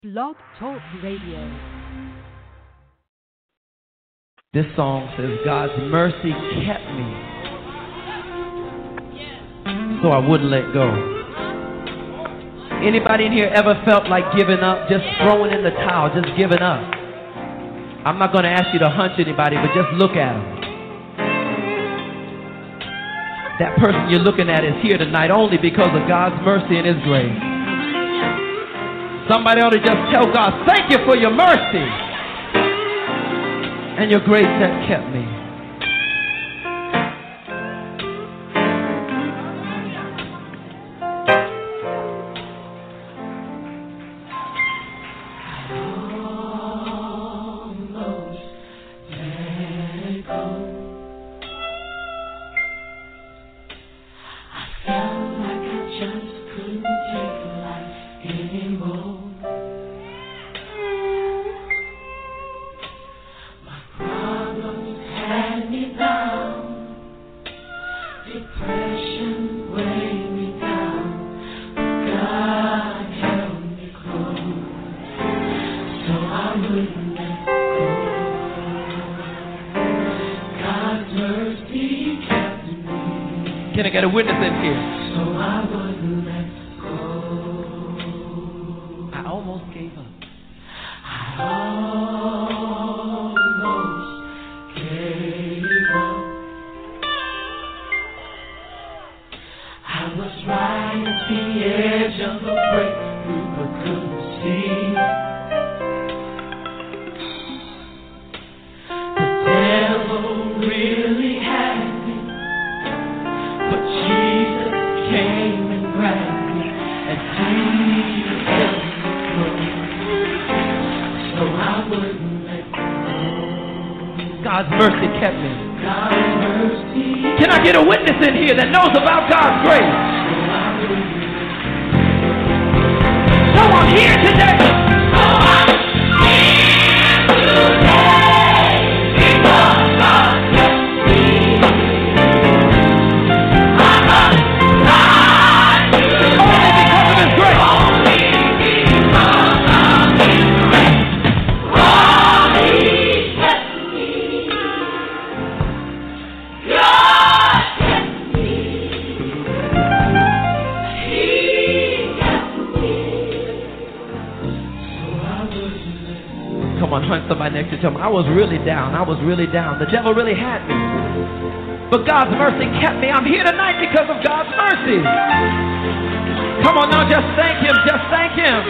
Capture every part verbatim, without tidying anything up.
Blog Talk Radio. This song says, God's mercy kept me, so I wouldn't let go. Anybody in here ever felt like giving up, just throwing in the towel, just giving up? I'm not going to ask you to hunch anybody, but just look at them. That person you're looking at is here tonight only because of God's mercy and His grace. Somebody ought to just tell God, thank you for your mercy and your grace that kept me. Can I get a witness in here? So I wouldn't let go. I almost gave up. I almost gave up. I was right at the edge of a breakthrough, but couldn't see. The devil really had me. But Jesus came and grabbed me and He held me close, so I wouldn't let go. God's mercy kept me. God's mercy. Can I get a witness in here that knows about God's grace? So I'm here today. So I'm here today because God kept me. Come on, hunt somebody next to you. Tell them, I was really down. I was really down. The devil really had me. But God's mercy kept me. I'm here tonight because of God's mercy. Come on now, just thank Him. Just thank Him.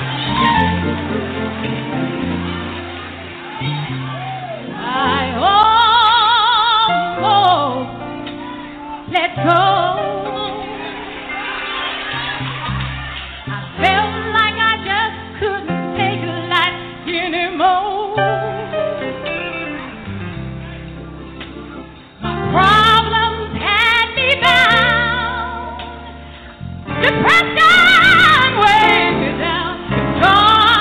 I almost let go. Depression weighed me down. God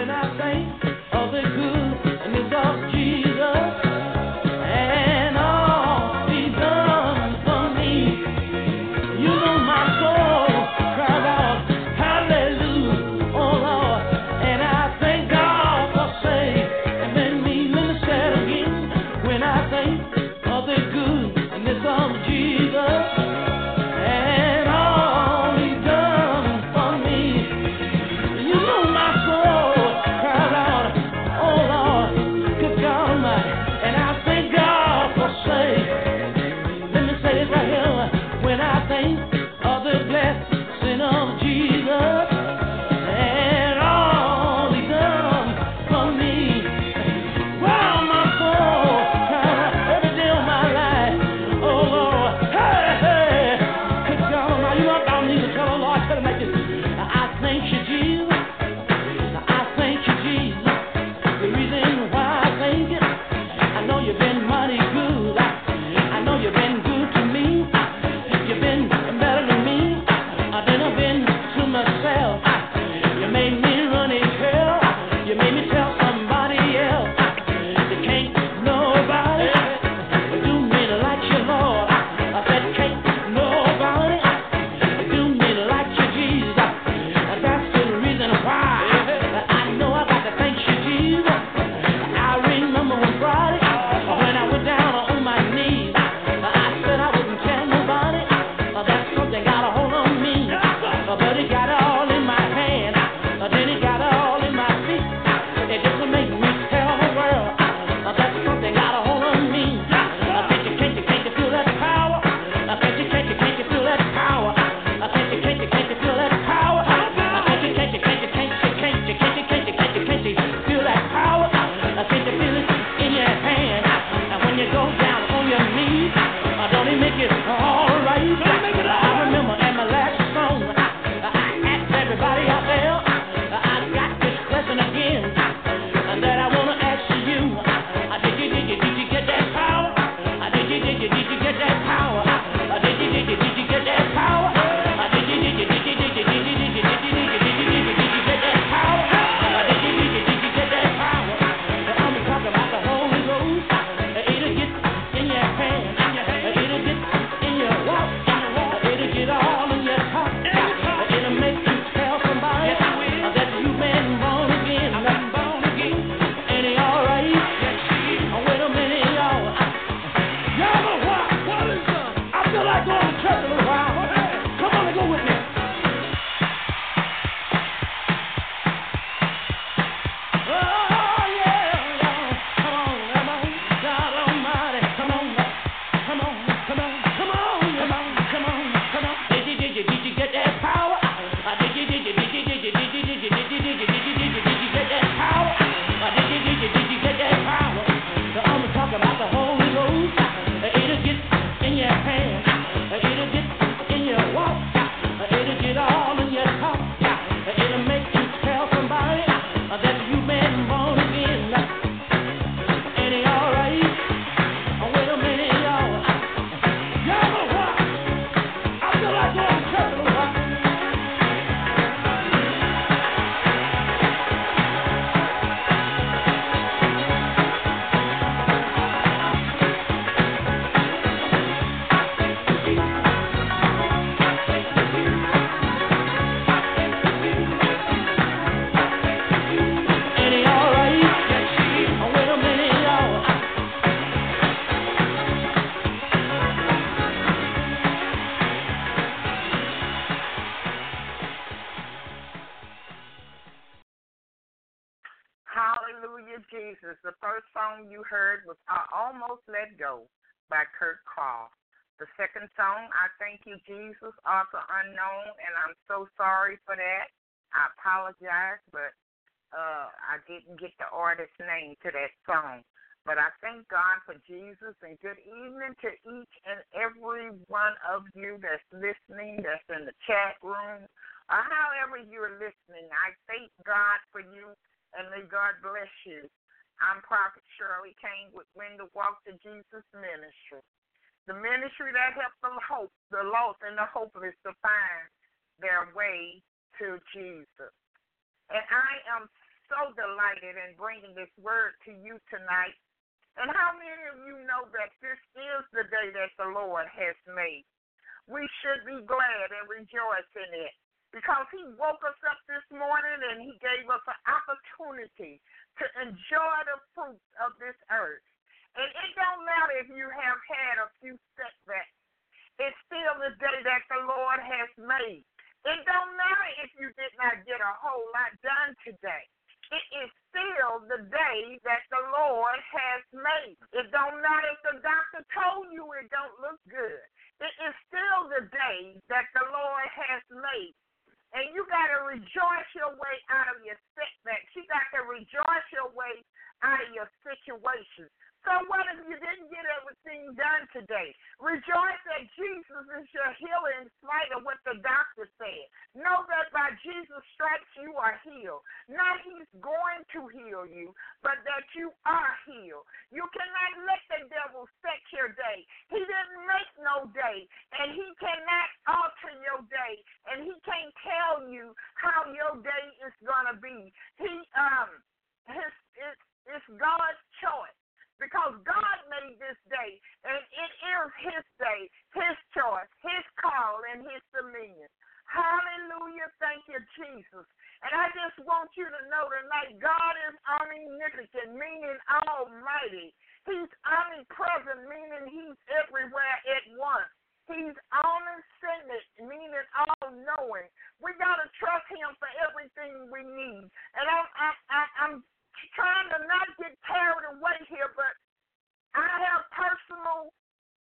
when I think of the goodness of Jesus and all He's done for me. You know my soul cries out, hallelujah, oh Lord, and I thank God for saving me. Let me say it again, when I think of the goodness of Jesus and all He's done for me. You know my soul cries out, oh Lord, good God Almighty, and I thank God for saving. Let me say this right here, when I think of the blessing of Jesus and all He's done for me. Wow, my soul cries out every day of my life, oh Lord, hey, hey, good God Almighty, you know I don't need to tell the Lord, tell him like this, I thank you, Jesus, I thank you, Jesus, the reason why I thank you, I know you've been mighty good, I, I know you've been good to me, you've been better than me, I've been, I've been to myself, you made me run in hell, you made me tell somebody else, you can't nobody do me like you, Lord, I said can't nobody do me like you, Jesus, that's the reason why I know I got to thank you, Jesus. I remember one Friday when I went down on my knees, I said I wouldn't tell nobody that something got a hold on me, but it got all in my hand, then it got all in my feet, it just made me tell the world that something got a hold on me. Can't you, can't you, can't you feel that power? Can't you, can't you, can't you feel that power? Can't you, can't you, can't you feel that power? Can't you, can't you, can't you, can't you, can't you, can't you, can't you, can't you, can't you feel that power? Can't you feel it in your hand? And when you go down on your knees, don't it make it all right? I remember in my last song, I asked everybody out there, I got this question again, and that I want to ask you, did you, did you, did you get that power? Did you, did you, did you get that power? Did you, did you, did you get that power? Did you, did you, did you, did you, did you, did you, did you, did you, did you, did you, did you get that power? Did you, did you, did you get that power? I'm talking about the Holy Ghost. It'll get in your hand, it'll get in your walk, it'll get all in your talk, it'll make you tell somebody that you've been born again, born again. Ain't it all right? Wait a minute, y'all. Y'all know what? What is up? I feel like going to church a little while. Come on and go with me. Oh, yeah, yeah. Come on, come on. God Almighty. Come on, come on, come on, come on, come on, come on, come on. Did you, did you, did you get that power? Did you, did you, did you, did you, did you, did you, did you, did you, did you, did you, did you get that power? Did you, did you, did you get that power? I'm talking about the Holy Ghost. It'll get in your hand, it'll get in your walk, it'll get all in your talk, it'll make you tell somebody that you've been born again. Ain't it all right? Wait a minute, y'all. Y'all know what? I feel like going to church a little while. Ain't it all right? Wait a minute, y'all. Hallelujah, Jesus. The first song you heard was I Almost Let Go by Kurt Carr. The second song, I Thank You, Jesus, Author Unknown, and I'm so sorry for that. I apologize, but uh, I didn't get the artist's name to that song. But I thank God for Jesus, and good evening to each and every one of you that's listening, that's in the chat room, or however you're listening. I thank God for you, and may God bless you. I'm Prophet Shirley King with When to Walk to Jesus Ministry. The ministry that helps the hope, the lost and the hopeless to find their way to Jesus. And I am so delighted in bringing this word to you tonight. And how many of you know that this is the day that the Lord has made? We should be glad and rejoice in it because he woke us up this morning and he gave us an opportunity to enjoy the fruit of this earth. And it don't matter if you have had a few setbacks. It's still the day that the Lord has made. It don't matter if you did not get a whole lot done today. It is still the day that the Lord has made. It don't matter if the doctor told you it don't look good. It is still the day that the Lord has made. And you got to rejoice your way out of your setbacks. You got to rejoice your way out of your situation. So what if you didn't get everything done today? Rejoice that Jesus is your healer in spite of what the doctor said. Know that by Jesus' stripes you are healed. Not he's going to heal you, but that you are healed. You cannot let the devil set your day. He didn't make no day, and he cannot alter your day, and he can't tell you how your day is going to be. He, um, his, it's, it's God's choice. Because God made this day, and it is his day, his choice, his call, and his dominion. Hallelujah. Thank you, Jesus. And I just want you to know tonight, God is omnipotent, meaning almighty. He's omnipresent, meaning he's everywhere at once. He's omniscient, meaning all-knowing. We got to trust him for everything we need. And I'm, I'm, I'm trying to not get carried away here, but I have personal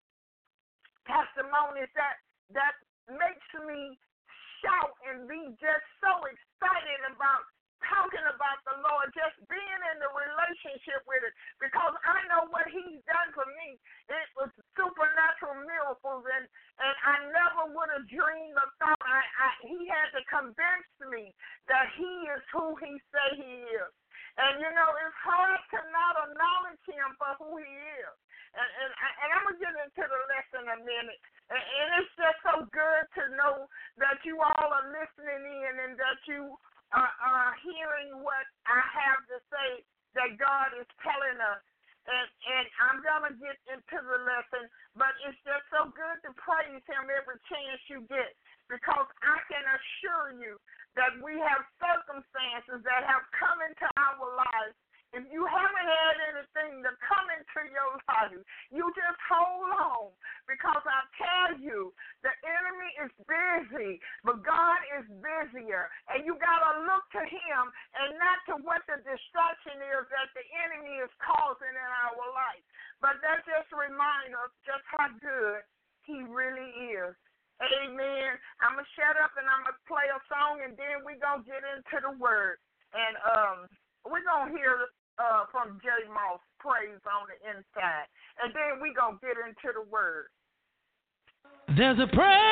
testimonies that that makes me shout and be just so excited about talking about the Lord, just being in the relationship with it, because I know what he's done for me. It was supernatural miracles, and, and I never would have dreamed or thought. I, I, he had to convince me that he is who he say he is. And, you know, it's hard to not acknowledge him for who he is. And, and, and I'm going to get into the lesson in a minute. And, and it's just so good to know that you all are listening in and that you are, are hearing what I have to say that God is telling us. And, and I'm going to get into the lesson, but it's just so good to praise him every chance you get, because I can assure you that we have circumstances that have come into our lives. If you haven't had anything to come into your life, you just hold on, because I tell you, the enemy is busy, but God is busier. And you got to look to him and not to what the destruction is that the enemy is causing in our life. But that just reminds us just how good he really is. Amen. I'm going to shut up and I'm going to play a song, and then we're going to get into the word. And um, we're going to hear uh, from J. Moss, Praise on the Inside. And then we're going to get into the word. There's a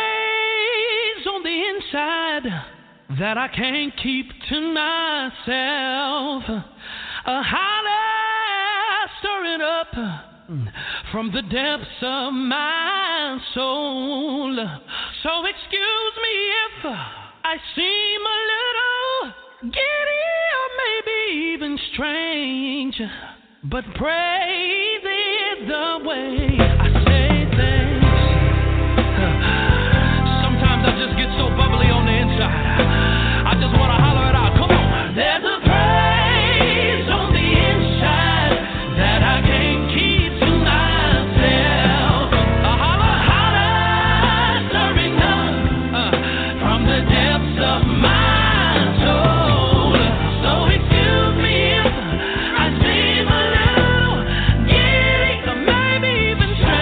praise on the inside that I can't keep to myself. A holler stirring up from the depths of my soul. So excuse me if I seem a little giddy or maybe even strange, but praise is the way I say things. Sometimes I just get so bubbly on the inside, I just want to holler it out. Come on. There's a praise on the inside that I can't keep to myself. A holler, holler, stirring up uh, from the depths of my soul. So excuse me if I seem a little giddy or maybe even strange.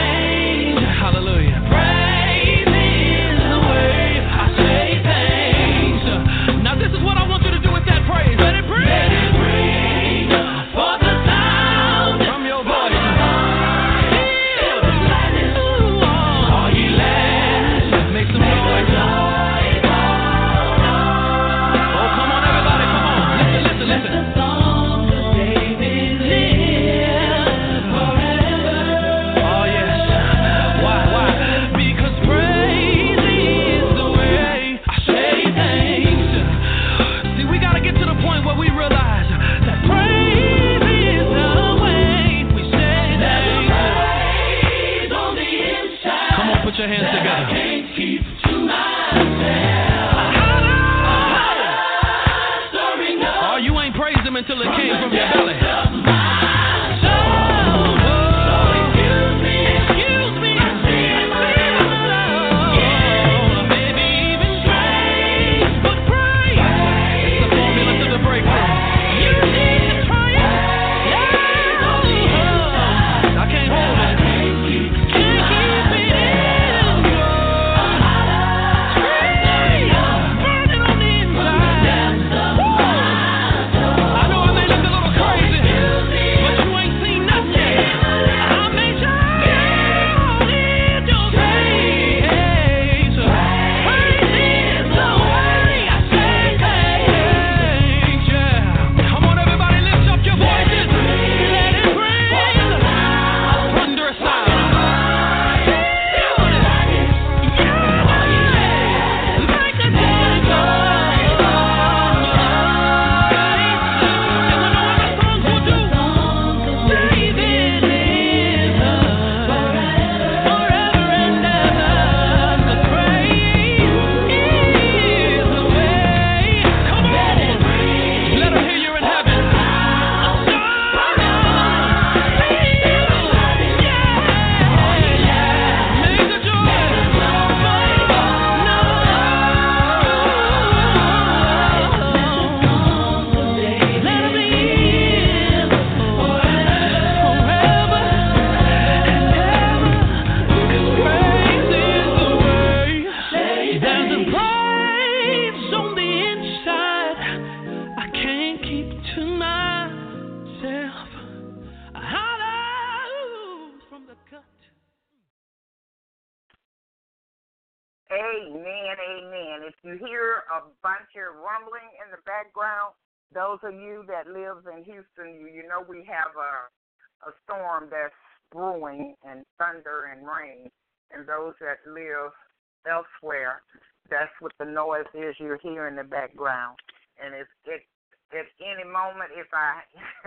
a bunch of rumbling in the background. Those of you that live in Houston, you, you know we have a, a storm that's brewing and thunder and rain. And those that live elsewhere, that's what the noise is you hear in the background. And if it, at any moment, if I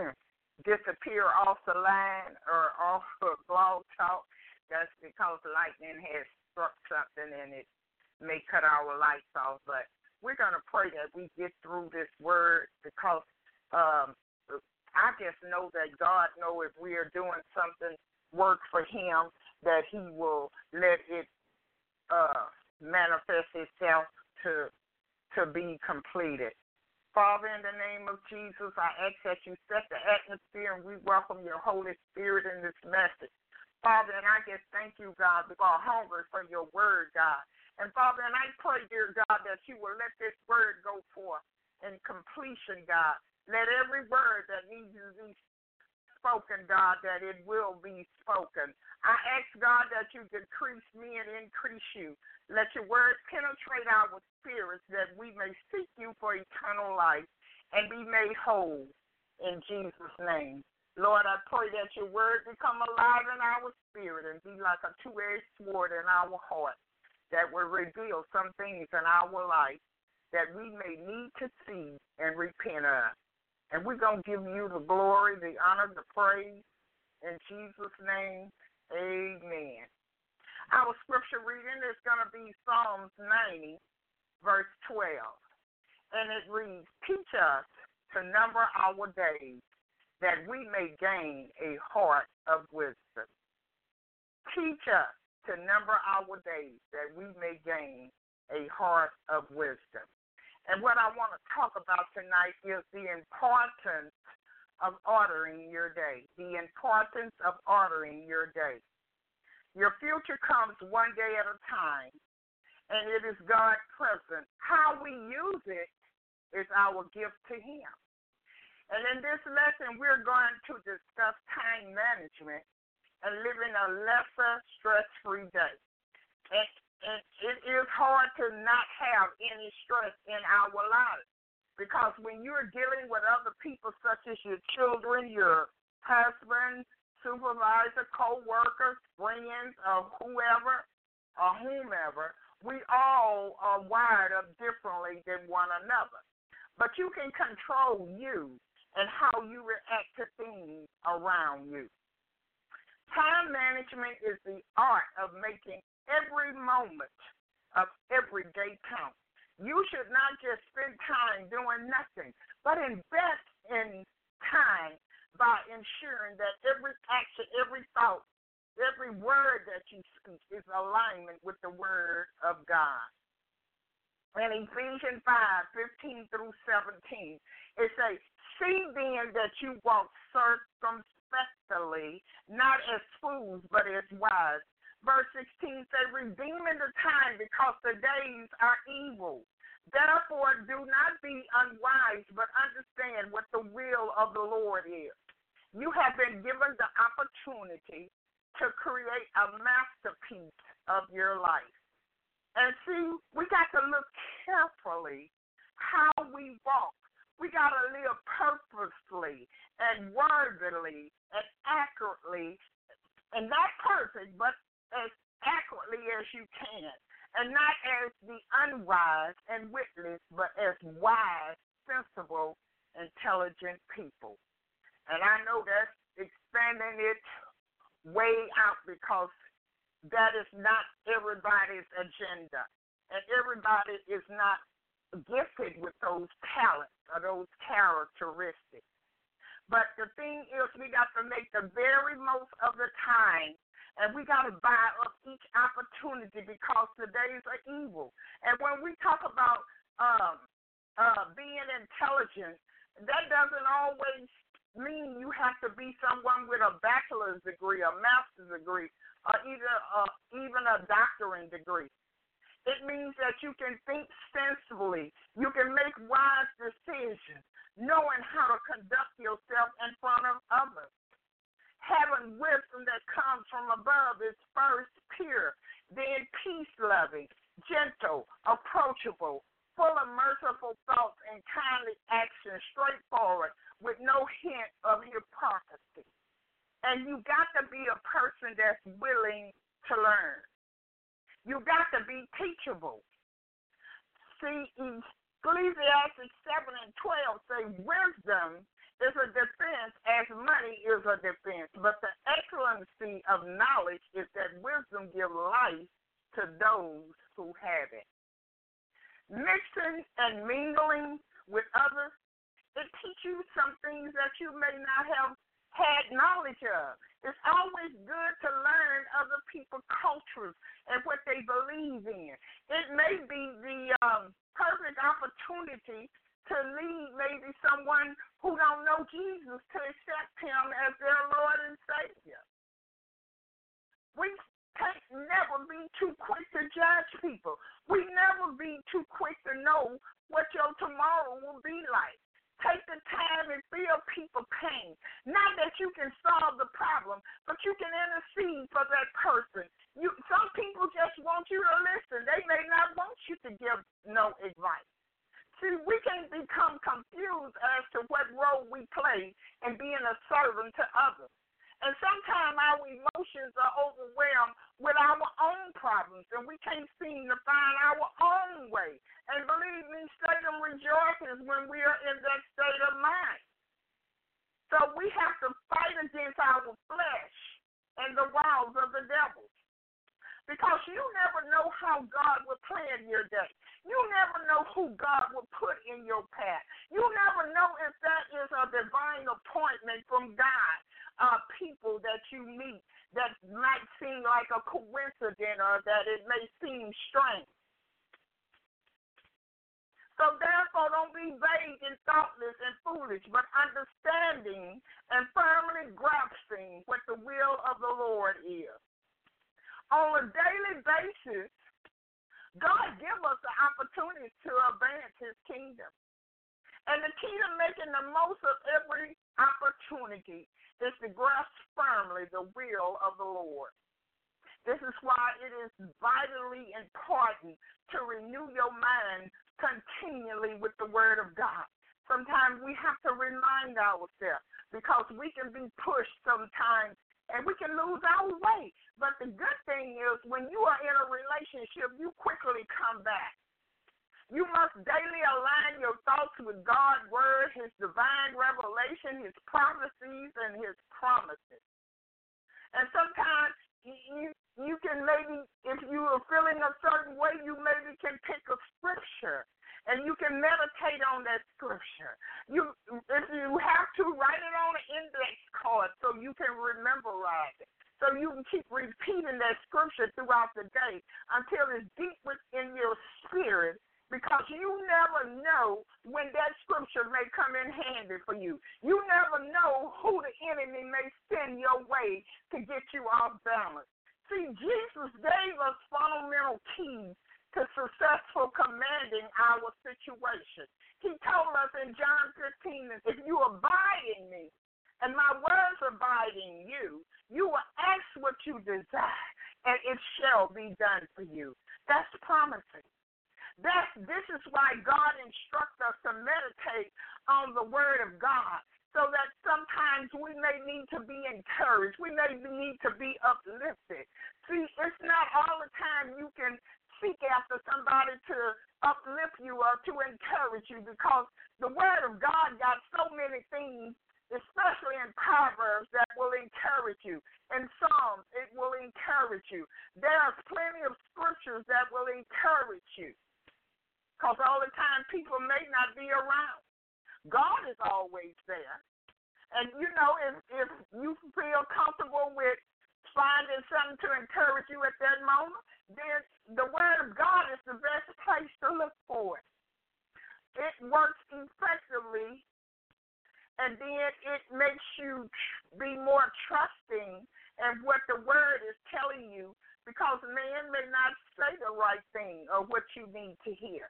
disappear off the line or off of Blog Talk, that's because lightning has struck something and it may cut our lights off. But we're going to pray that we get through this word because um, I just know that God knows if we are doing something, work for him, that he will let it uh, manifest itself to to be completed. Father, in the name of Jesus, I ask that you set the atmosphere and we welcome your Holy Spirit in this message. Father, and I just thank you, God, because I'm hungry for your word, God. And, Father, and I pray, dear God, that you will let this word go forth in completion, God. Let every word that needs to be spoken, God, that it will be spoken. I ask, God, that you decrease me and increase you. Let your word penetrate our spirits that we may seek you for eternal life and be made whole in Jesus' name. Lord, I pray that your word become alive in our spirit and be like a two-edged sword in our heart that will reveal some things in our life that we may need to see and repent of. And we're going to give you the glory, the honor, the praise. In Jesus' name, amen. Our scripture reading is going to be Psalms ninety, verse twelve. And it reads, teach us to number our days, that we may gain a heart of wisdom. Teach us to number our days, that we may gain a heart of wisdom. And what I want to talk about tonight is the importance of ordering your day, the importance of ordering your day. Your future comes one day at a time, and it is God's present. How we use it is our gift to him. And in this lesson, we're going to discuss time management and living a lesser stress-free day. And, and it is hard to not have any stress in our lives because when you're dealing with other people such as your children, your husband, supervisor, co-workers, friends, or whoever or whomever, we all are wired up differently than one another. But you can control you and how you react to things around you. Time management is the art of making every moment of every day count. You should not just spend time doing nothing, but invest in time by ensuring that every action, every thought, every word that you speak is alignment with the word of God. In Ephesians five, fifteen through seventeen, it says, see then that you walk circumspectly, not as fools, but as wise. Verse sixteen says, redeeming the time because the days are evil. Therefore, do not be unwise, but understand what the will of the Lord is. You have been given the opportunity to create a masterpiece of your life. And see, we got to look carefully how we walk. We got to live purposely and worthily and accurately, and not perfect, but as accurately as you can, and not as the unwise and witless, but as wise, sensible, intelligent people. And I know that's expanding it way out because that is not everybody's agenda, and everybody is not gifted with those talents or those characteristics. But the thing is, we got to make the very most of the time, and we got to buy up each opportunity because the days are evil. And when we talk about um, uh, being intelligent, that doesn't always mean you have to be someone with a bachelor's degree, a master's degree, or either uh, even a doctorate degree. It means that you can think sensibly. You can make wise decisions, knowing how to conduct yourself in front of others. Having wisdom that comes from above is first pure, then peace-loving, gentle, approachable, full of merciful thoughts and kindly actions, straightforward, with no hint of hypocrisy. And you got to be a person that's willing to learn. You got to be teachable. See, Ecclesiastes seven and twelve say wisdom is a defense as money is a defense, but the excellency of knowledge is that wisdom gives life to those who have it. Mixing and mingling with others, it teaches you some things that you may not have had knowledge of. It's always good to learn other people's cultures and what they believe in. It may be the um, perfect opportunity to lead maybe someone who don't know Jesus to accept him as their Lord and Savior. We can't never be too quick to judge people. We never be too quick to know what your tomorrow will be like. Take the time and feel people's pain. Not that you can solve the problem, but you can intercede for that person. You, some people just want you to listen. They may not want you to give no advice. See, we can become confused as to what role we play in being a servant to others. And sometimes our emotions are overwhelmed with our own problems, and we can't seem to find our own way. And believe me, Satan rejoices when we are in that state of mind. So we have to fight against our flesh and the wiles of the devil. Because you never know how God will plan your day. You never know who God will put in your path. You never know if that is a divine appointment from God. Uh, people that you meet that might seem like a coincidence or that it may seem strange. So therefore, don't be vague and thoughtless and foolish, but understanding and firmly grasping what the will of the Lord is. On a daily basis, God gives us the opportunity to advance his kingdom. And the key to making the most of every opportunity is to grasp firmly the will of the Lord. This is why it is vitally important to renew your mind continually with the Word of God. Sometimes we have to remind ourselves because we can be pushed sometimes and we can lose our way. But the good thing is when you are in a relationship, you quickly come back. You must daily align your thoughts with God's word, his divine revelation, his prophecies, and his promises. And sometimes you, you can maybe, if you are feeling a certain way, you maybe can pick a scripture, and you can meditate on that scripture. You, if you have to, write it on an index card so you can memorize it. So you can keep repeating that scripture throughout the day until it's deep within your spirit, because you never know when that scripture may come in handy for you. You never know who the enemy may send your way to get you off balance. See, Jesus gave us fundamental keys to successful commanding our situation. He told us in John fifteen, if you abide in me and my words abide in you, you will ask what you desire, and it shall be done for you. That's promising. That's, this is why God instructs us to meditate on the Word of God, so that sometimes we may need to be encouraged. We may need to be uplifted. See, it's not all the time you can seek after somebody to uplift you or to encourage you, because the Word of God got so many things, especially in Proverbs, that will encourage you. In Psalms, it will encourage you. There's plenty of scriptures that will encourage you, because all the time people may not be around. God is always there. And, you know, if, if you feel comfortable with finding something to encourage you at that moment, then the Word of God is the best place to look for it. It works effectively, and then it makes you be more trusting in what the Word is telling you, because man may not say the right thing or what you need to hear.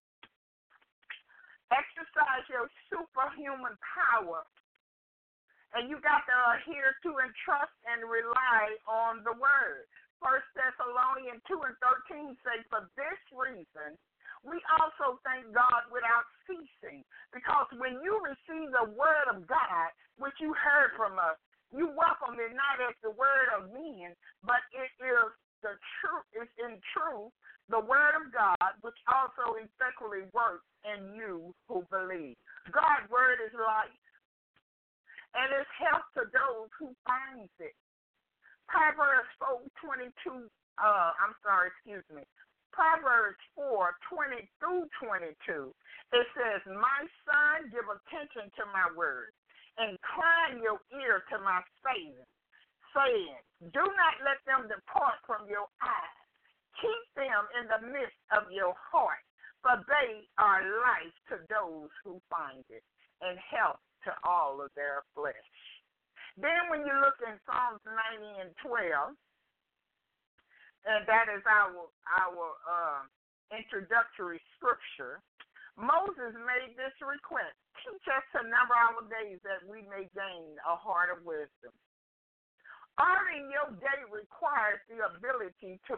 Exercise your superhuman power, and you got to adhere to and trust and rely on the Word. First Thessalonians two and thirteen say, for this reason We also thank God without ceasing, because when you receive the word of God, which you heard from us, you welcome it not as the word of men, but it is the truth. It's in truth the word of God, which also effectively works in you who believe. God's word is life, and it's help to those who find it. Proverbs four twenty-two. Uh, I'm sorry. Excuse me. Proverbs four twenty through twenty-two. It says, "My son, give attention to my words, incline your ear to my saying, saying, do not let them depart from your eyes. Keep them in the midst of your heart, for they are life to those who find it, and health to all of their flesh." Then when you look in Psalms ninety and twelve, and that is our our uh, introductory scripture, Moses made this request: "Teach us to number our days that we may gain a heart of wisdom." Ordering your day requires the ability to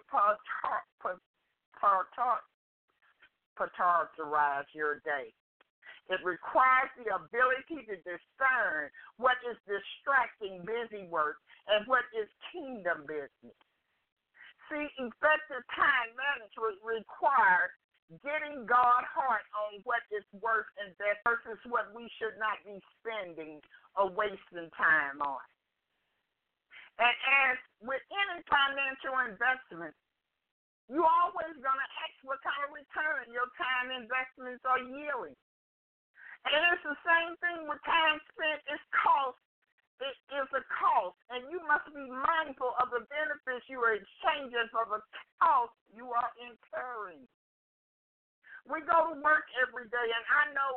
prioritize your day. It requires the ability to discern what is distracting busy work and what is kingdom business. See, effective time management requires getting God's heart on what is worth investment versus what we should not be spending or wasting time on. And as with any financial investment, you're always going to ask what kind of return your time investments are yielding. And it's the same thing with time spent. It's cost. It is a cost, and you must be mindful of the benefits you are exchanging for the cost you are incurring. We go to work every day, and I know,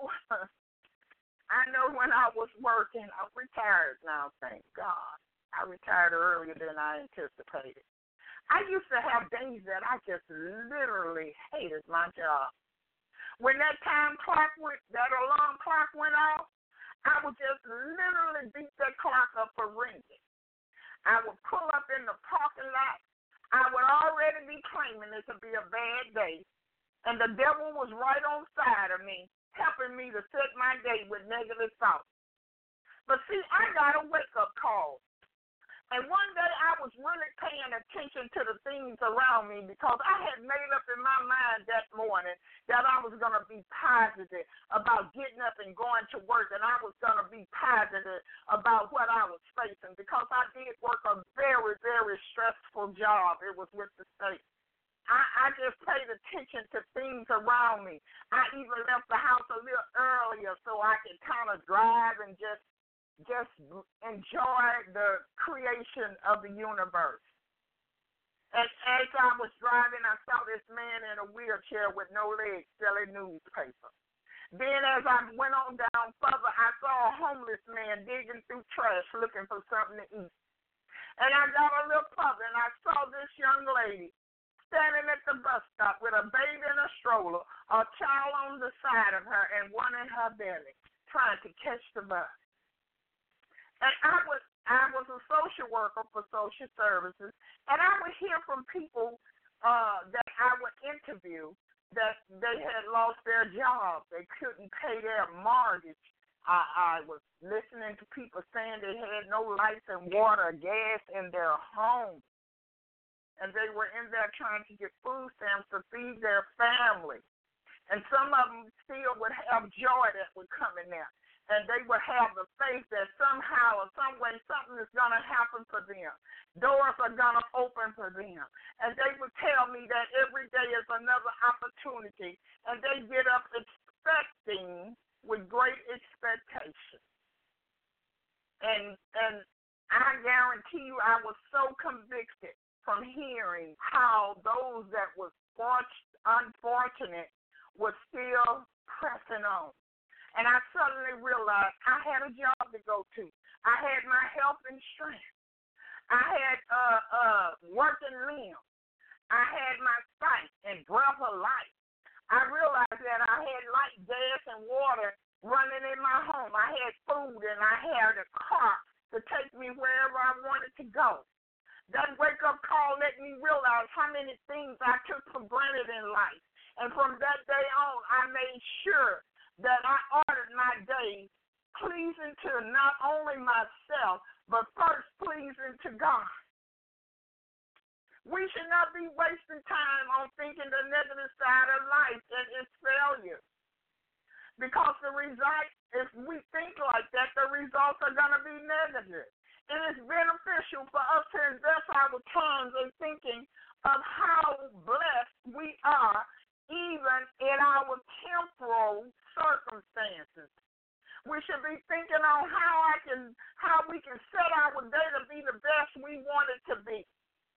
I know when I was working, I'm retired now, thank God. I retired earlier than I anticipated. I used to have days that I just literally hated my job. When that time clock went, that alarm clock went off, I would just literally beat that clock up for ringing. I would pull up in the parking lot. I would already be claiming it to be a bad day, and the devil was right on side of me, helping me to set my day with negative thoughts. But see, I got a wake-up call. And one day I was really paying attention to the things around me because I had made up in my mind that morning that I was going to be positive about getting up and going to work, and I was going to be positive about what I was facing because I did work a very, very stressful job. It was with the state. I, I just paid attention to things around me. I even left the house a little earlier so I could kind of drive and just just enjoy the creation of the universe. And as I was driving, I saw this man in a wheelchair with no legs selling newspaper. Then as I went on down further, I saw a homeless man digging through trash looking for something to eat. And I got a little further, and I saw this young lady standing at the bus stop with a baby in a stroller, a child on the side of her, and one in her belly, trying to catch the bus. And I was I was a social worker for social services, and I would hear from people uh, that I would interview that they had lost their job, they couldn't pay their mortgage. I, I was listening to people saying they had no lights and water, gas in their home, and they were in there trying to get food stamps to feed their family. And some of them still would have joy that would come in there. And they would have the faith that somehow or some way something is going to happen for them. Doors are going to open for them. And they would tell me that every day is another opportunity. And they get up expecting with great expectation. And and I guarantee you I was so convicted from hearing how those that was unfortunate were still pressing on. And I suddenly realized I had a job to go to. I had my health and strength. I had uh, uh, working limbs. I had my sight and breath of life. I realized that I had light, gas, and water running in my home. I had food, and I had a car to take me wherever I wanted to go. That wake-up call let me realize how many things I took for granted in life. And from that day on, I made sure that I ordered my days pleasing to not only myself, but first pleasing to God. We should not be wasting time on thinking the negative side of life and its failure. Because the result, if we think like that, the results are going to be negative. It is beneficial for us to invest our time in thinking of how blessed we are, even in our temporal circumstances. We should be thinking on how I can, how we can set our day to be the best we want it to be.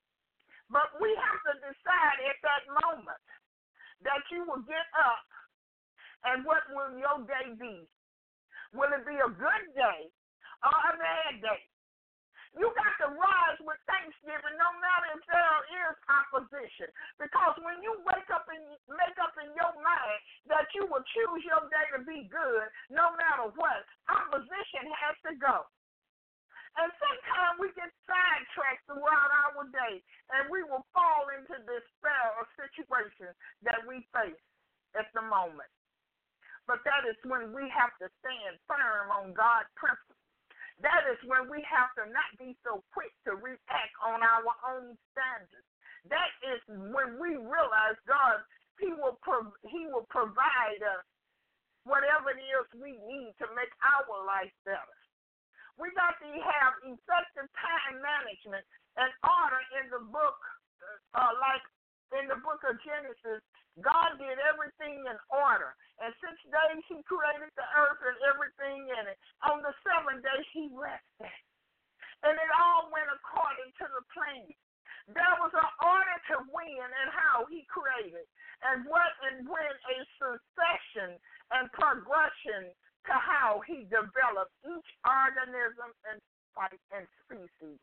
But we have to decide at that moment that you will get up, and what will your day be? Will it be a good day or a bad day? You got to rise with thanksgiving no matter if there is opposition. Because when you wake up and make up in your mind that you will choose your day to be good no matter what, opposition has to go. And sometimes we get sidetracked throughout our day, and we will fall into despair of situations that we face at the moment. But that is when we have to stand firm on God's principles. That is when we have to not be so quick to react on our own standards. That is when we realize God, He will prov- He will provide us whatever it is we need to make our life better. We got to have effective time management and order in the book, uh, like in the book of Genesis. God did everything in order. And six days He created the earth and everything in it. On the seventh day He rested. And it all went according to the plan. There was an order to when and how He created, and what and when a succession and progression to how He developed each organism and and species.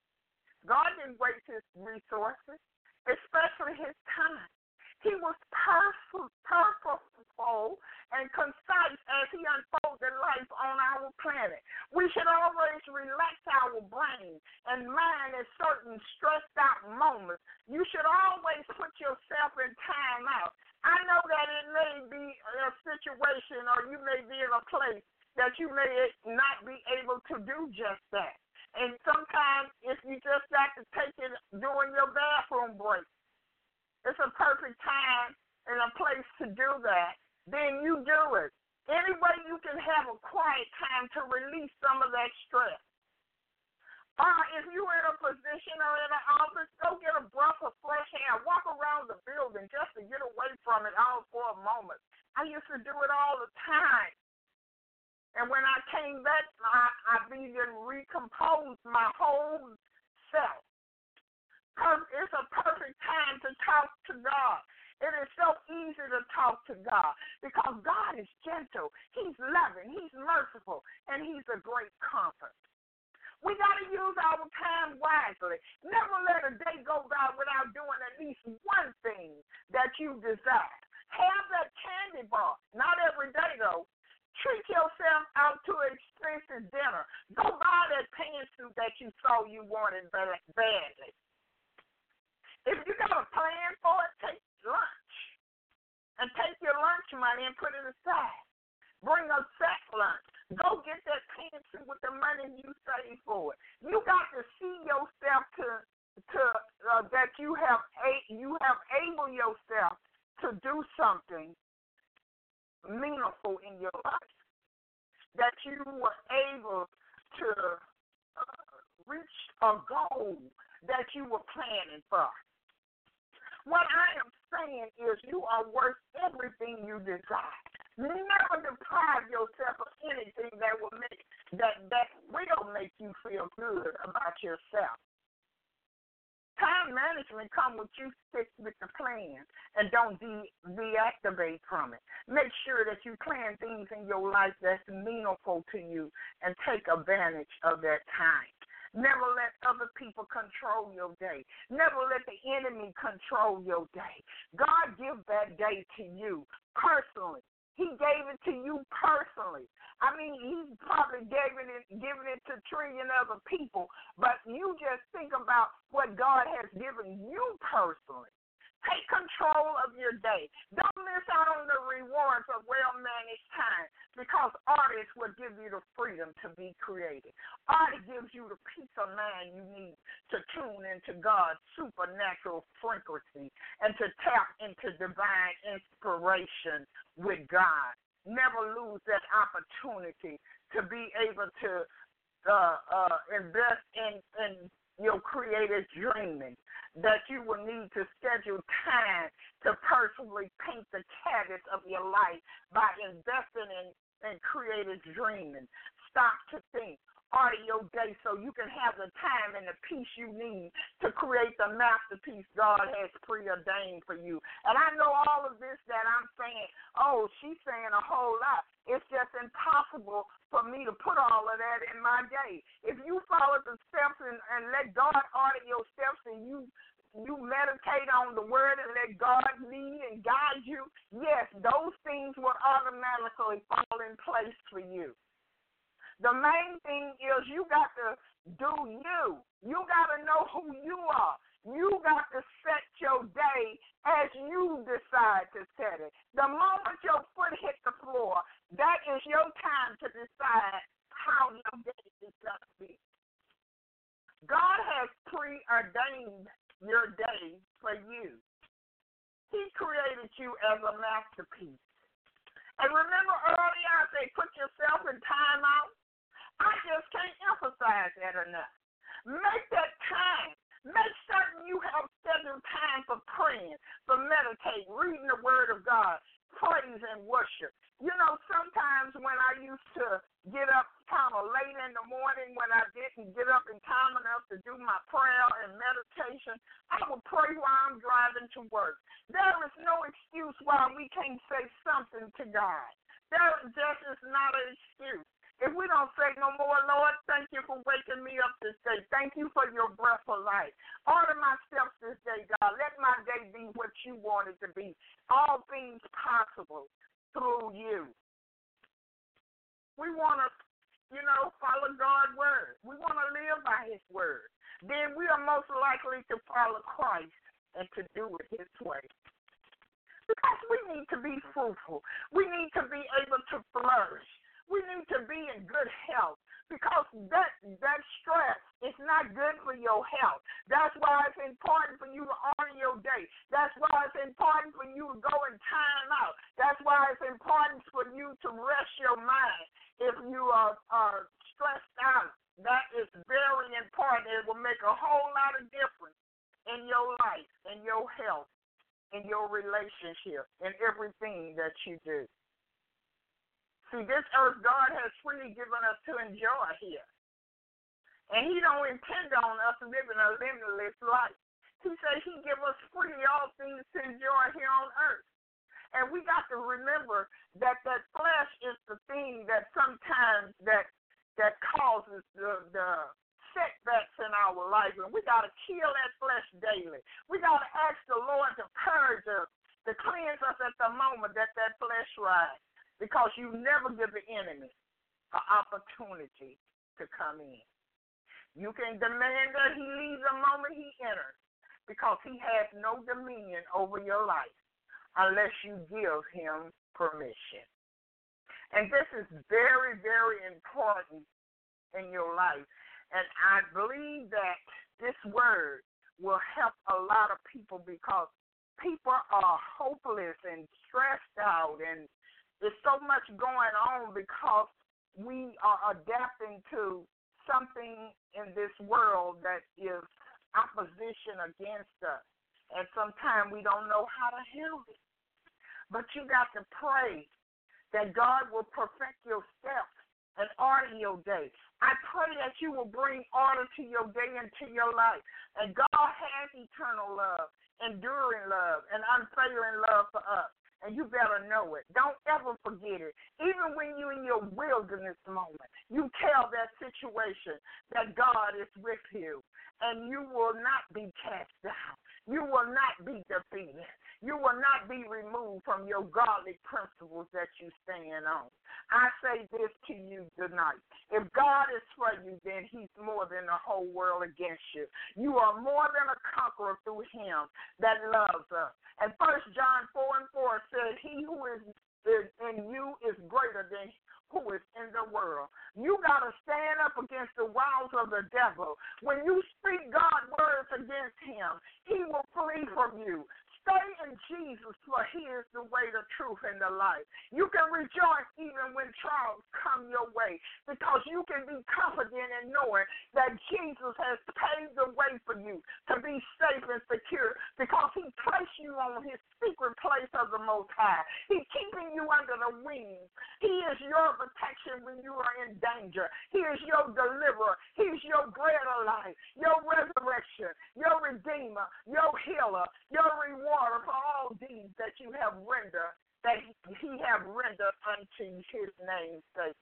God didn't waste His resources, especially His time. He was purposeful, purposeful and concise as He unfolded life on our planet. We should always relax our brain and mind in certain stressed out moments. You should always put yourself in time out. I know that it may be a situation, or you may be in a place that you may not be able to do just that. And sometimes if you just got to take it during your bathroom break, it's a perfect time and a place to do that, then you do it. Any way you can have a quiet time to release some of that stress. Or if you're in a position or in an office, go get a breath of fresh air. Walk around the building just to get away from it all for a moment. I used to do it all the time. And when I came back, I, I began to recompose my whole self. It's a perfect time to talk to God. It is so easy to talk to God because God is gentle, He's loving, He's merciful, and He's a great comfort. We got to use our time wisely. Never let a day go by without doing at least one thing that you desire. Have that candy bar, not every day though. Treat yourself out to an expensive dinner. Go buy that pantsuit that you saw you wanted badly. If you got a plan for it, take lunch. And take your lunch money and put it aside. Bring a sack lunch. Go get that pantsuit with the money you save for it. You got to see yourself to to uh, that you have a, you have able yourself to do something meaningful in your life. That you were able to uh, reach a goal that you were planning for. What I am saying is you are worth everything you desire. Never deprive yourself of anything that will make that that will make you feel good about yourself. Time management comes with you stick with the plan and don't de- deactivate from it. Make sure that you plan things in your life that's meaningful to you and take advantage of that time. Never let other people control your day. Never let the enemy control your day. God give that day to you personally. He gave it to you personally. I mean, He probably gave it, given it to a trillion other people, but you just think about what God has given you personally. Take control of your day. Don't miss out on the rewards of well-managed time, because artists will give you the freedom to be creative. Art gives you the peace of mind you need to tune into God's supernatural frequency and to tap into divine inspiration with God. Never lose that opportunity to be able to uh, uh, invest in, in your creative dreaming, that you will need to schedule time to personally paint the canvas of your life by investing in, in creative dreaming. Stop to think. Order your day so you can have the time and the peace you need to create the masterpiece God has preordained for you. And I know all of this that I'm saying, oh, she's saying a whole lot. It's just impossible for me to put all of that in my day. If you follow the steps and, and let God order your steps, and you you meditate on the word and let God lead and guide you, yes, those things will automatically fall in place for you. The main thing is you got to do you. You got to know who you are. You got to set your day as you decide to set it. The moment your foot hit the floor, that is your time to decide how your day is going to be. God has preordained your day for you. He created you as a masterpiece. And remember earlier I said put yourself in time out? I just can't emphasize that enough. Make that time. Make certain you have scheduled time for praying, for meditating, reading the Word of God, praise and worship. You know, sometimes when I used to get up kind of late in the morning, when I didn't get up in time enough to do my prayer and meditation, I would pray while I'm driving to work. There is no excuse why we can't say something to God. There just is not an excuse. If we don't say no more, Lord, thank you for waking me up this day. Thank you for your breath of life. Order my steps this day, God. Let my day be what you want it to be. All things possible through you. We want to, you know, follow God's word. We want to live by his word. Then we are most likely to follow Christ and to do it his way. Because we need to be fruitful. We need to be able to flourish. We need to be in good health, because that that stress is not good for your health. That's why it's important for you to honor your day. That's why it's important for you to go and time out. That's why it's important for you to rest your mind. If you are, are stressed out, that is very important. It will make a whole lot of difference in your life, in your health, in your relationship, in everything that you do. See, this earth God has freely given us to enjoy here. And he don't intend on us living a limitless life. He says he give us freely all things to enjoy here on earth. And we got to remember that that flesh is the thing that sometimes that that causes the, the setbacks in our life. And we got to kill that flesh daily. We got to ask the Lord to purge us, to cleanse us at the moment that that flesh rises. Because you never give the enemy an opportunity to come in. You can demand that he leaves the moment he enters, because he has no dominion over your life unless you give him permission. And this is very, very important in your life. And I believe that this word will help a lot of people, because people are hopeless and stressed out, and there's so much going on because we are adapting to something in this world that is opposition against us. And sometimes we don't know how to handle it. But you got to pray that God will perfect your steps and order your day. I pray that you will bring order to your day and to your life. And God has eternal love, enduring love, and unfailing love for us. and you better know it. Don't ever forget it. Even when you're in your wilderness moment, you tell that situation that God is with you, and you will not be cast down. You will not be defeated. You will not be removed from your godly principles that you stand on. I say this to you tonight. If God is for you, then he's more than the whole world against you. You are more than a conqueror through him that loves us. And First John four and four says, he who is in you is greater than who is in the world. You got to stand up against the wiles of the devil. When you speak God's words against him, he will flee from you. Stay in Jesus, for he is the way, the truth, and the life. You can rejoice even when trials come your way, because you can be confident in knowing that Jesus has paved the way for you to be safe and secure, because he placed you on his secret place of the Most High. He's keeping you under the wings. He is your protection when you are in danger. He is your deliverer. He is your bread of life, your resurrection, your redeemer, your healer, your reward for all deeds that you have rendered, that he have rendered unto his name's sake.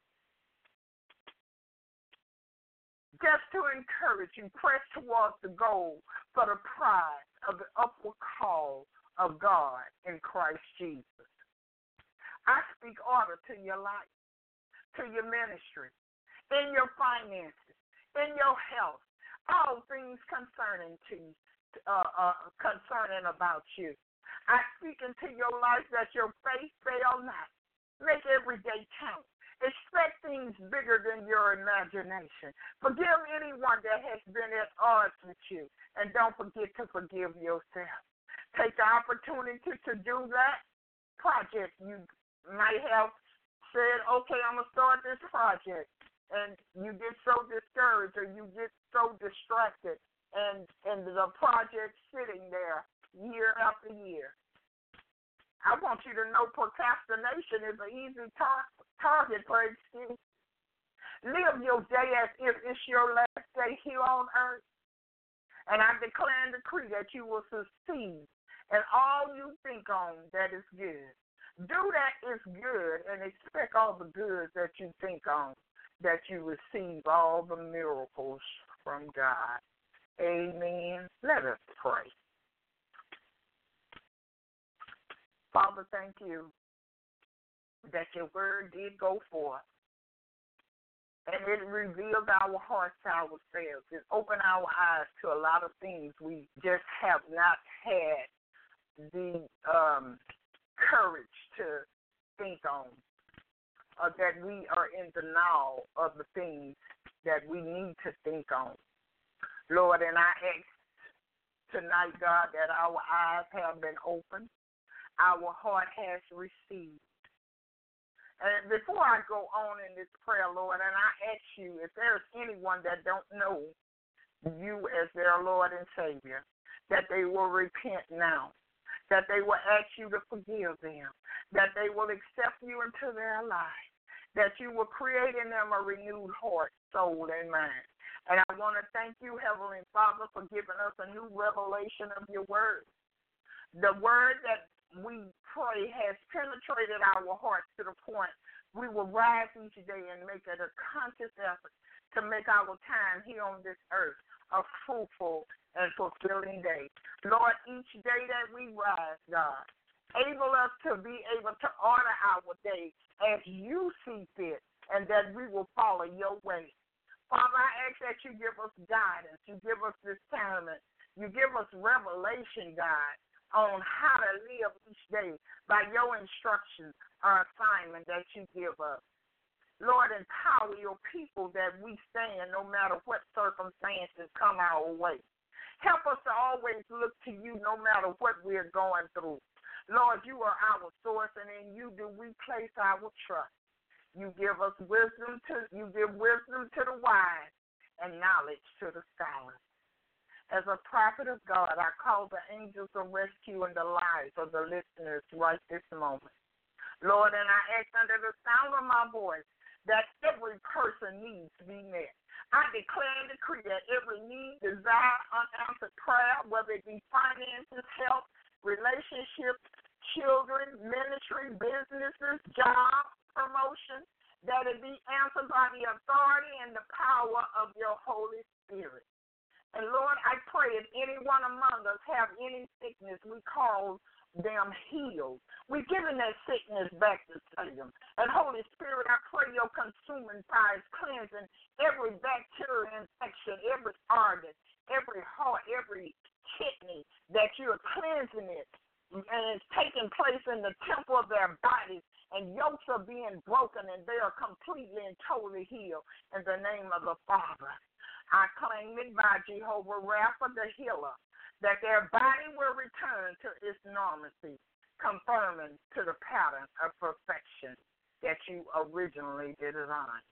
Just to encourage you, press towards the goal for the prize of the upward call of God in Christ Jesus. I speak order to your life, to your ministry, in your finances, in your health, all things concerning to you. Uh, uh, concerning about you. I speak into your life that your faith fail not. Make every day count. Expect things bigger than your imagination. Forgive anyone that has been at odds with you, and don't forget to forgive yourself. Take the opportunity to do that project. You might have said, okay, I'm going to start this project, and you get so discouraged or you get so distracted, and and the project sitting there year after year. I want you to know procrastination is an easy tar- target for excuse. Live your day as if it's your last day here on earth. And I declare and decree that you will succeed in all you think on that is good. Do that is good, and expect all the good that you think on, that you receive all the miracles from God. Amen. Let us pray. Father, thank you that your word did go forth, and it revealed our hearts to ourselves. It opened our eyes to a lot of things we just have not had the um, courage to think on, or that we are in denial of the things that we need to think on. Lord, and I ask tonight, God, that our eyes have been opened, our heart has received. And before I go on in this prayer, Lord, and I ask you, if there's anyone that don't know you as their Lord and Savior, that they will repent now, that they will ask you to forgive them, that they will accept you into their life, that you will create in them a renewed heart, soul, and mind. And I want to thank you, Heavenly Father, for giving us a new revelation of your word. The word that we pray has penetrated our hearts to the point we will rise each day and make it a conscious effort to make our time here on this earth a fruitful and fulfilling day. Lord, each day that we rise, God, able us to be able to order our day as you see fit, and that we will follow your way. Father, I ask that you give us guidance, you give us discernment, you give us revelation, God, on how to live each day by your instructions or assignment that you give us. Lord, empower your people that we stand no matter what circumstances come our way. Help us to always look to you no matter what we're going through. Lord, you are our source, and in you do we place our trust. You give us wisdom to you give wisdom to the wise and knowledge to the scholars. As a prophet of God, I call the angels of rescue in the lives of the listeners right this moment. Lord, and I ask under the sound of my voice that every person needs to be met. I declare and decree that every need, desire, unanswered prayer, whether it be finances, health, relationships, children, ministry, businesses, job, promotion, that it be answered by the authority and the power of your Holy Spirit. And Lord, I pray if anyone among us have any sickness, we call them healed. We're giving that sickness back to Satan. And Holy Spirit, I pray your consuming fire is cleansing every bacteria infection, every organ, every heart, every kidney, that you're cleansing it. And it's taking place in the temple of their bodies, and yokes are being broken, and they are completely and totally healed in the name of the Father. I claim it by Jehovah Rapha, the healer, that their body will return to its normalcy, confirming to the pattern of perfection that you originally designed.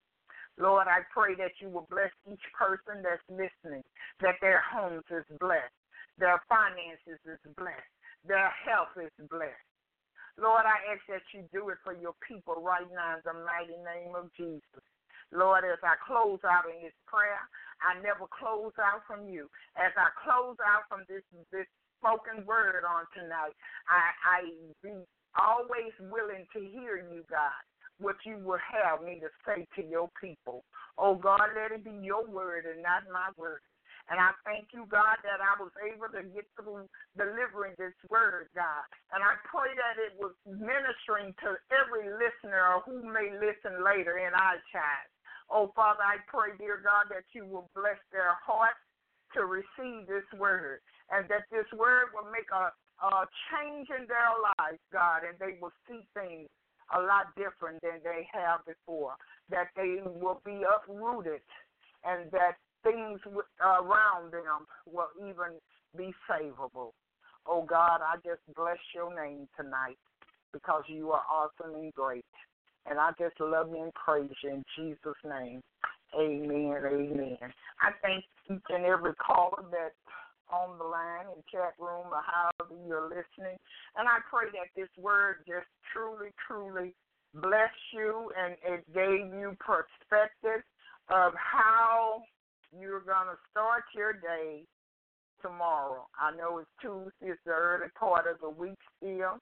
Lord, I pray that you will bless each person that's listening, that their homes is blessed, their finances is blessed, their health is blessed. Lord, I ask that you do it for your people right now in the mighty name of Jesus. Lord, as I close out in this prayer, I never close out from you. As I close out from this this spoken word on tonight, I, I be always willing to hear you, God, what you will have me to say to your people. Oh, God, let it be your word and not my word. And I thank you, God, that I was able to get through delivering this word, God. And I pray that it was ministering to every listener who may listen later in our chat. Oh, Father, I pray, dear God, that you will bless their hearts to receive this word, and that this word will make a, a change in their lives, God, and they will see things a lot different than they have before, that they will be uprooted, and that things around them will even be favorable. Oh, God, I just bless your name tonight because you are awesome and great. And I just love you and praise you in Jesus' name. Amen, amen. I thank each and every caller that's on the line and chat room or however you're listening. And I pray that this word just truly, truly blessed you and it gave you perspective of how you're going to start your day tomorrow. I know it's Tuesday, it's the early part of the week still.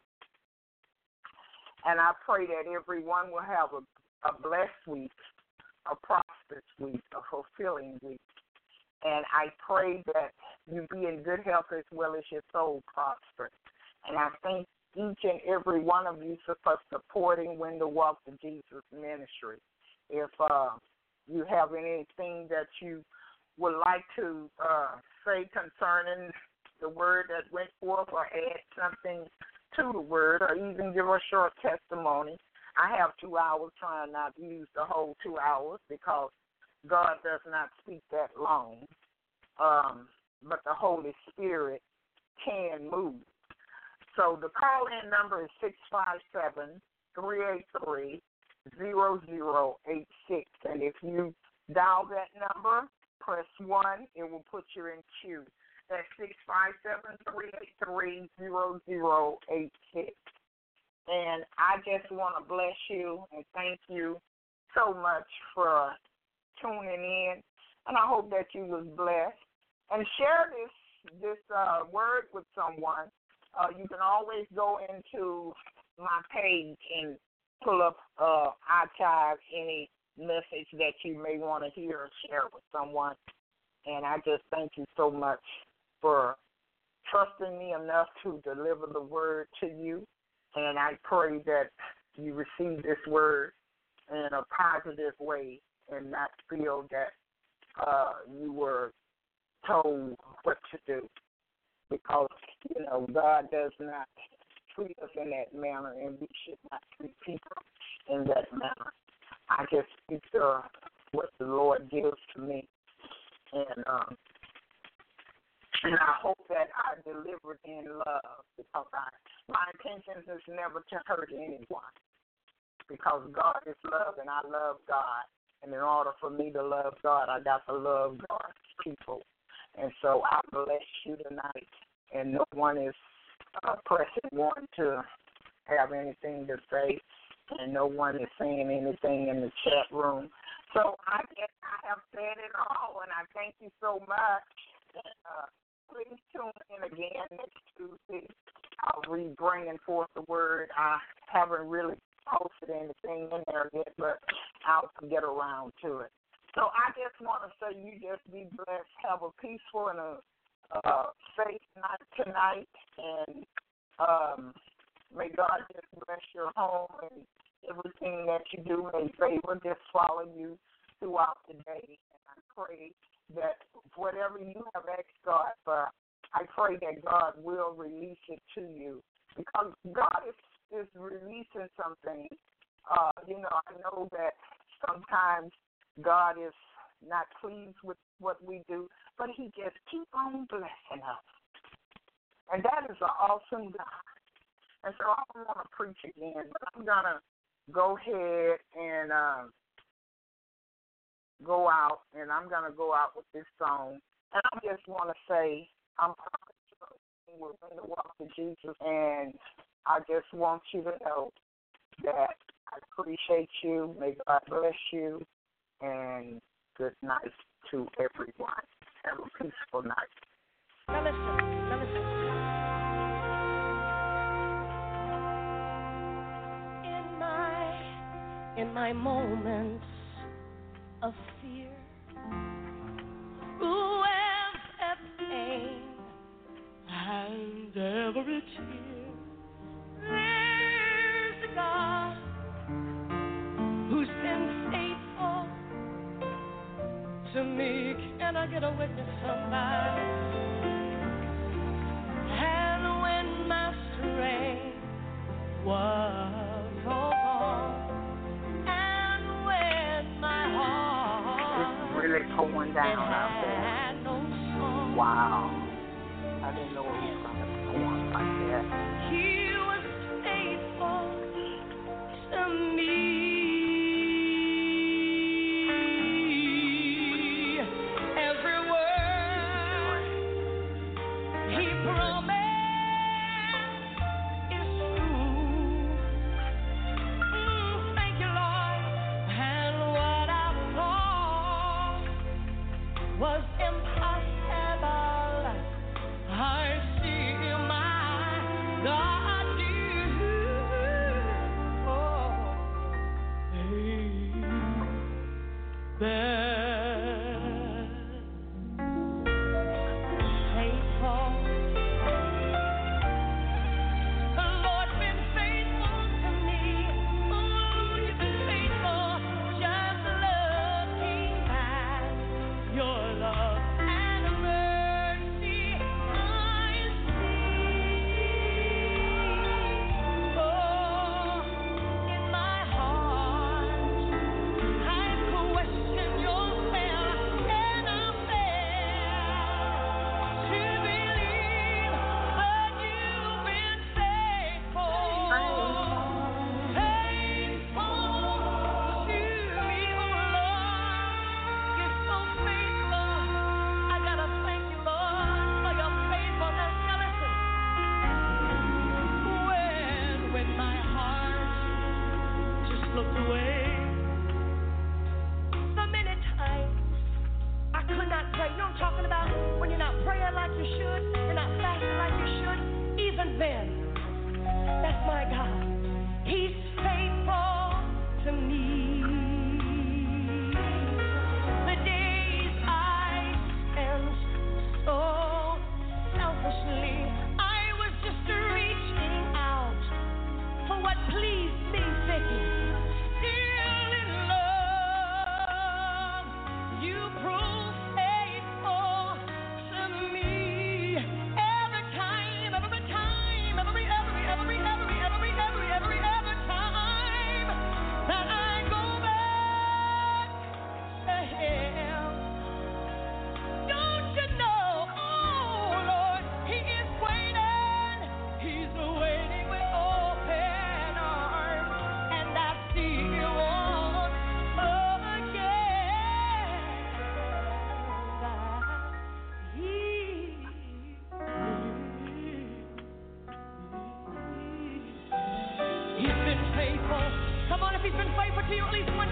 And I pray that everyone will have a, a blessed week, a prosperous week, a fulfilling week. And I pray that you be in good health as well as your soul prosper. And I thank each and every one of you for supporting When the Walk to Jesus ministry. If uh, you have anything that you would like to uh, say concerning the word that went forth, or add something to the word, or even give a short testimony, I have two hours trying not to use the whole two hours because God does not speak that long. Um, but the Holy Spirit can move. So the call-in number is six five seven, three eight three, zero zero eight six. And if you dial that number, press one, it will put you in queue. That's six five seven, three eight three, zero zero eight six. And I just want to bless you and thank you so much for tuning in. And I hope that you was blessed. And share this this uh, word with someone. Uh, you can always go into my page and pull up uh, archive any message that you may want to hear or share with someone. And I just thank you so much for trusting me enough to deliver the word to you. And I pray that you receive this word in a positive way and not feel that uh, you were told what to do. Because, you know, God does not treat us in that manner, and we should not treat people in that manner. I just speak uh, what the Lord gives to me. And um, and I hope that I delivered in love, because I, my intentions is never to hurt anyone, because God is love and I love God. And in order for me to love God, I got to love God's people. And so I bless you tonight. And no one is uh, pressing one to have anything to say, and no one is saying anything in the chat room. So I guess I have said it all, and I thank you so much. And, uh, please tune in again next Tuesday. I'll be bringing forth the word. I haven't really posted anything in there yet, but I'll get around to it. So I just want to say you just be blessed, have a peaceful and a uh, safe night tonight, and um, may God just bless your home and everything that you do. May favor just follow you throughout the day. And I pray that whatever you have asked God for, I pray that God will release it to you, because God is, is releasing something. Uh, you know, I know that sometimes God is not pleased with what we do, but he just keep on blessing us. And that is an awesome God. And so I don't want to preach again, but I'm going to go ahead and uh, go out, and I'm going to go out with this song. And I just want to say I'm proud we're going to walk with Jesus, and I just want you to know that I appreciate you. May God bless you. And good night to everyone. Have a peaceful night. Now listen, now listen. In my, in my moments of fear, through every pain and every tear, there's a God who's been faithful to me. Can I get a witness, somebody? And when my strength was all gone, and when my heart it's really going down out there. had no song, Wow. I didn't know it was going to go on like that. he was faithful to me. Was impossible. I see my God do. Oh, baby. Faithful. The Lord's been faithful to me. Oh, you've been faithful. Just looking at your love and mercy I see. Oh, in my heart I question your spell, and I fail to believe, but you've been faithful, faithful to me, oh Lord. You're so faithful. I gotta thank you, Lord, for your faithfulness. Now listen. When, when my heart just looked away, so many times I could not pray. You know what I'm talking about? When you're not praying like you should, you're not fasting like you should. Even then, that's my God. He's faithful to me. The days I spent so selfishly, I was just reaching out for what pleased me, Vicky. Still in love, you prove faithful to me. Every time, every time, every, every, every, every, every, every, every, every time that I go back to Him. Don't you know, oh Lord, He is waiting. He's waiting with open arms, and I see you on again. He, he's been faithful. Come on, if He's been faithful to you at least one